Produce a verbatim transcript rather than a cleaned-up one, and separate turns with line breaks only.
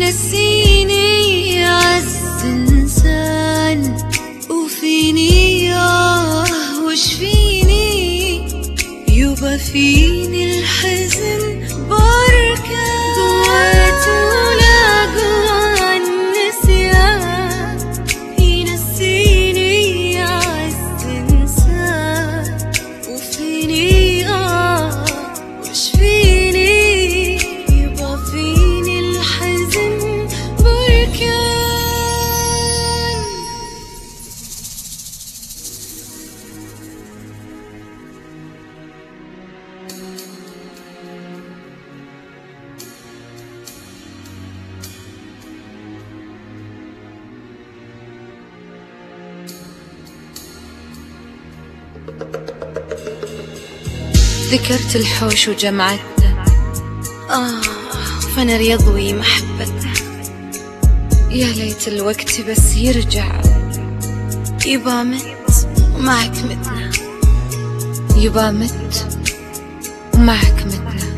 ينسيني أعز إنسان، وفيني آه وش فيني يبقى فيني الحزن بركان. دويت ولا جوا النسيان ينسيني أعز إنسان، وفيني آه وش فيني يبقى فيني الحزن بركان. ذكرت الحوش وجمعته، آه فنر يضوي محبته. يا ليت الوقت بس يرجع، يبا مت ومعك متنا، يبا مت ومعك متنا.